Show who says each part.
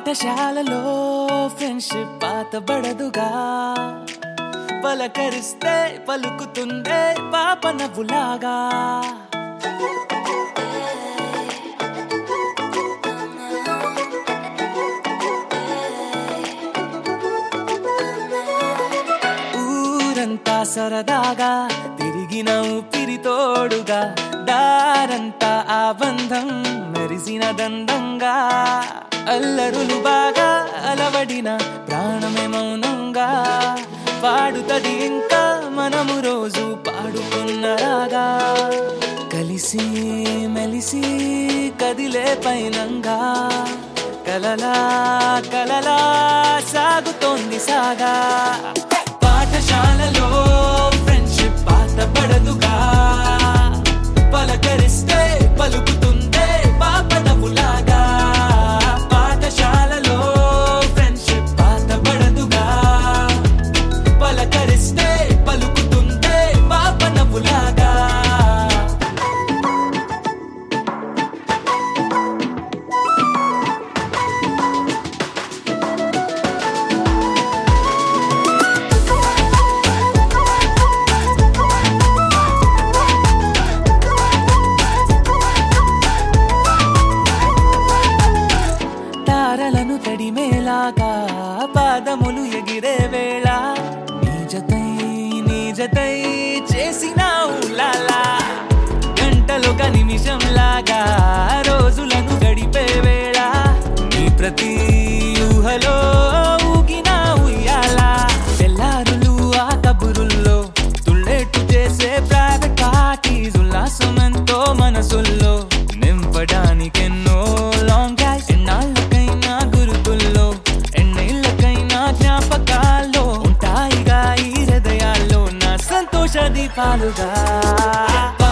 Speaker 1: పాఠశాలలో ఫ్రెండ్షిప్ పాతబడదుగా, పలకరిస్తే పలుకుతుందే పాప నవ్వులాగా. ఊరంతా సరదాగా తిరిగిన ఊపిరి తోడుగా, దారంతా ఆ బంధం మెరిసిన దండంగా. అల్లరులు బాగా అలవడిన ప్రాణమే మౌనంగా, పాడుతది ఇంకా మనము రోజు పాడుకున్నరాగా. కలిసి మెలిసి కదిలే పైనంగా, కలలా కలలా సాగుతోంది సాగా. పాఠశాలలో ఫ్రెండ్షిప్ పాతబడదుగా, పలకరిస్తే పలుకుతుందే పాప నవ్వులాగా. పాఠశాలలో ఫ్రెండ్షిప్ పాతబడదుగా, పలకరిస్తే పలుకుతుందే పాప నవ్వులాగా. తారలను తడిమేలాగా పాదములు ఎగిరే వేళ, నీ జతై చేసిన ఊలాలా. గంటలొక నిమిషంలాగా రోజులను గడిపే వేళ, నీ ప్రతి ఊహలో ఊగిన ఉయ్యాల. తెల్లారులు ఆ కబురుల్లో తుళ్ళేట్టు చేసే ప్రైవేట్ పార్టీస్, ఉల్లాసమెంతో మనసుల్లో నింపడానికెన్నో లాంగ్ డ్రైవ్స్. ఎన్నాళ్ళకైనా గురుతుల్లో ఎన్నేళ్ళకైనా జ్ఞాపకాల్లో ఉంటాయిగా ఈ హృదయాల్లో నా సంతోష దీపాలుగా.